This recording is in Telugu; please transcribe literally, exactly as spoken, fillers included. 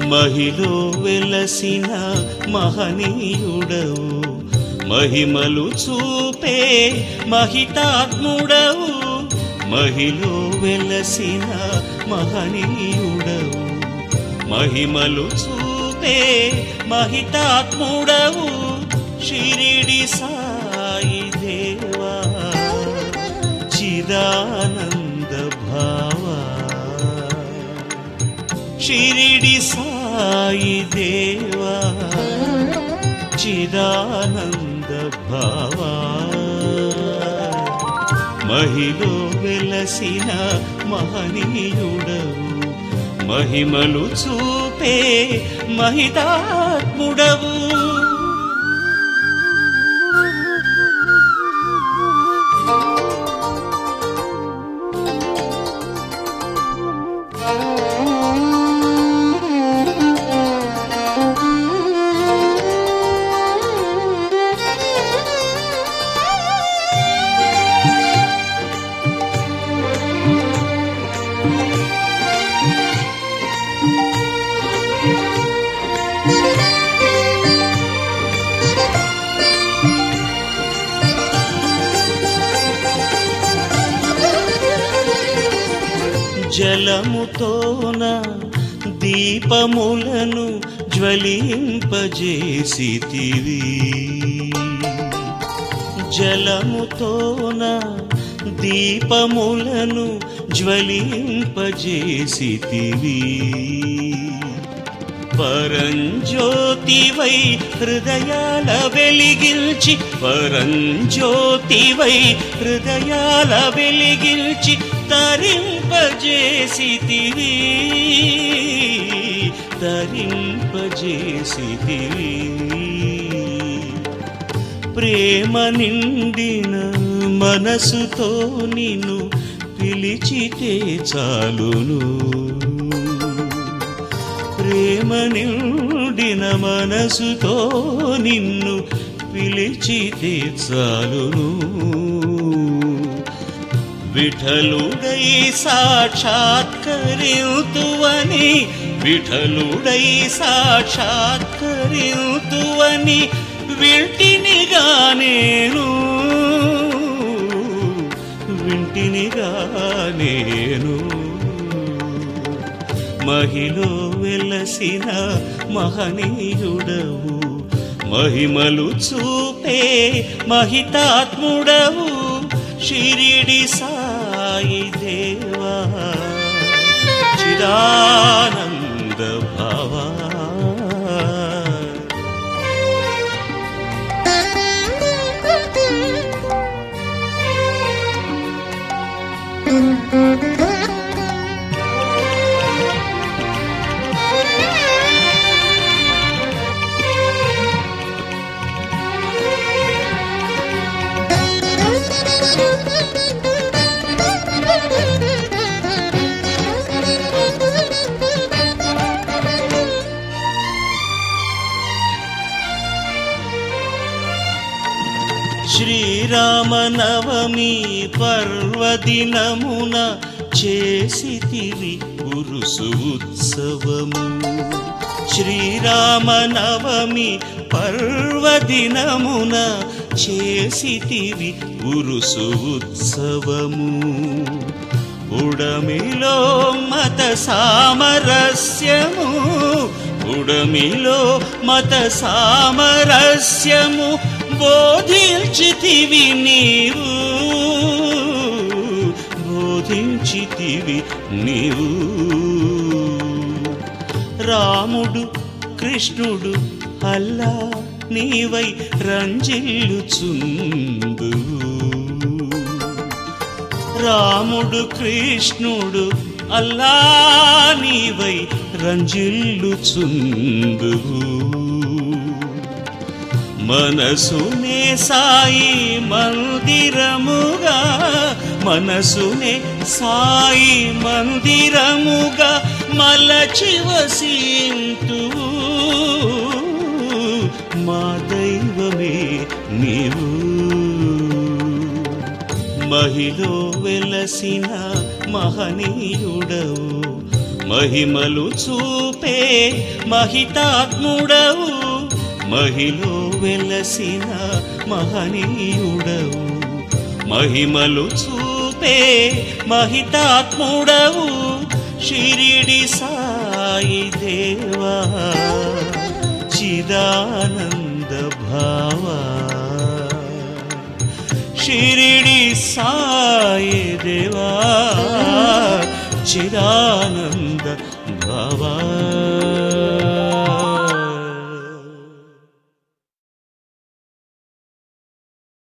మహిలో వెలసిన మహనీయుడవు, మహిమలు చూపే మహితాత్ముడవు. మహిలో వెలసిన మహనీయుడవు, మహిమలు చూపే మహితాత్ముడవు. షిరిడి సాయి దేవా చిదానంద భావా, షిరిడి సాయి దేవా చిదానంద భావా. మహిలో వెలసిన మహనీయుడవు, మహిమలు చూపే మహితాత్ముడవు. జలముతోన దీపములను జ్వలింపజేసితివి, జలముతోన దీపములను జ్వలింపజేసితివి. పరంజ్యోతివై హృదయాల వెలిగిల్చి, పరంజ్యోతివై హృదయాల వెలిగిల్చి తరింపజేసితివి, తరింపజేసితివి. ప్రేమ నిండిన మనసుతో నిన్ను పిలిచితే చాలును, ప్రేమ నిండిన మనసుతో నిన్ను పిలిచితే చాలును. విఠలుడై సాక్షాత్కరింతువని, విఠలుడై సాక్షాత్కరింతువని వింటినిగా నేను, వింటినిగా నేను. మహిలో వెలసిన మహనీయుడవు, మహిమలు చూపే మహితాత్ముడవు. షిరిడి సాయి దేవా చిదానంద భావా. శ్రీరామనవమి పర్వదినమున చేసితివి ఉరుసు ఉత్సవము, శ్రీరామనవమి పర్వదినమున చేసితివి ఉరుసు ఉత్సవము. ఉడమిలో మత సామరస్యము, ఉడమిలో మత సామరస్యము బోధించితివి నీవు, బోధించితివి నీవు. రాముడు కృష్ణుడు అల్లా నీవై రంజిల్లుచుందు, రాముడు కృష్ణుడు అల్లా నీవై రంజిల్లుచుందు. మనసునే సాయి మందిరముగా, మనసునే సాయి మందిరముగా మలచి వసింతు. మా దైవమే నీవు, మహిలో వెలసిన మహనీయుడవు, మహిమలు చూపే చూపే మహితాత్ముడవు మహిలో వెలసిన మహనీయుడవు మహిమలు చూపే మహితాత్ముడవు షిరిడి సాయి దేవా చిదానంద భావా షిరిడి సాయి దేవా చిదానంద